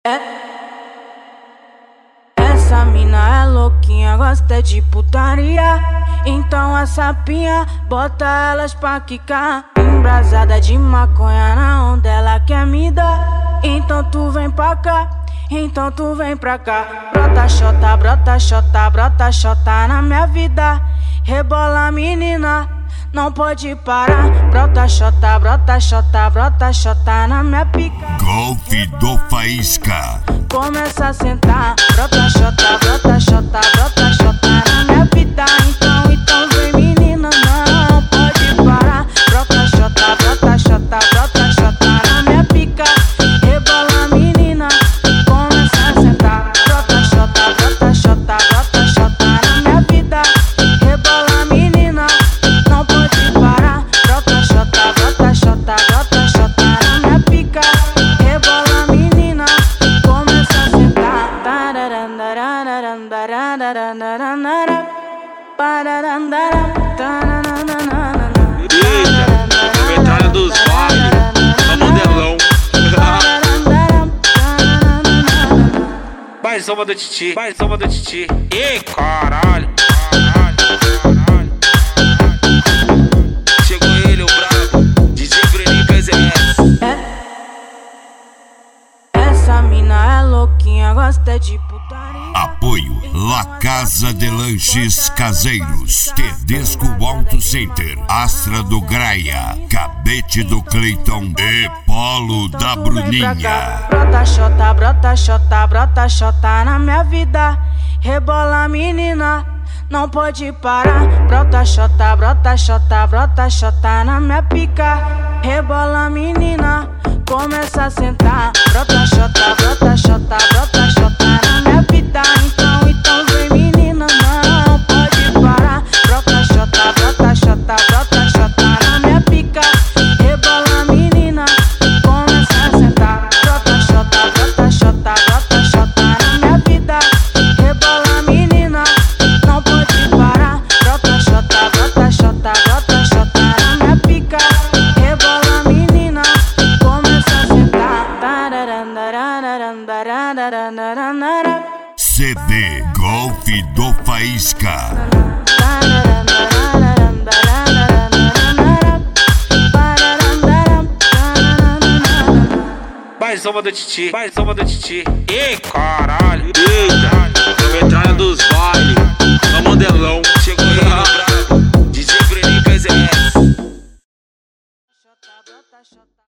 Essa mina é louquinha, gosta de putaria. Então a sapinha, bota elas pra quicar. Embrasada de maconha, na onda ela quer me dar. Então tu vem pra cá, então tu vem pra cá. Brota xota, brota xota, brota xota na minha vida. Rebola menina, não pode parar. Brota xota, brota xota, brota xota na minha pica. Golpe do Faísca. Começa a sentar. Brota xota, brota xota, brota xota na minha vida. Então vem menina, não pode parar. Brota xota, brota xota, brota xota na minha pica. Rebola menina, começa a sentar. Brota xota, brota xota, brota xota na minha vida. Rebola menina, não pode parar. Brota xota, brota xota, brota xota na minha pica. Rebola menina, começa a sentar. Eita, metralha dos vales, é modelão. Mais uma do Titi, mais uma do Titi. Ei, caralho. Chegou ele, o brabo, DJ Breninho PZS. Essa mina é louquinha, gosta de putaria. Apoio La Casa de Lanches Caseiros, Tedesco Auto Center, Astra do Graia, Cabete do Cleiton e Polo da Bruninha. Brota xota, brota xota, brota xota na minha vida. Rebola menina, não pode parar. Brota xota, brota xota, brota xota na minha pica. Rebola menina, começa a sentar. Brota xota, brota xota, brota xota na minha vida. Então vem menina, não pode parar. Brota xota, brota xota, brota xota na minha pica. Rebola menina, começa a sentar. Brota xota, brota xota, brota xota na minha vida. Rebola menina, não pode parar. Brota xota, brota xota, brota xota na minha pica. Rebola menina, começa a sentar. CD Golpe do Faísca. Mais uma do Titi, mais uma do Titi. Ei, caralho. Eita, metralha dos vales, é modelão. Chegou ele, o brabo, DJ Breninho PZS.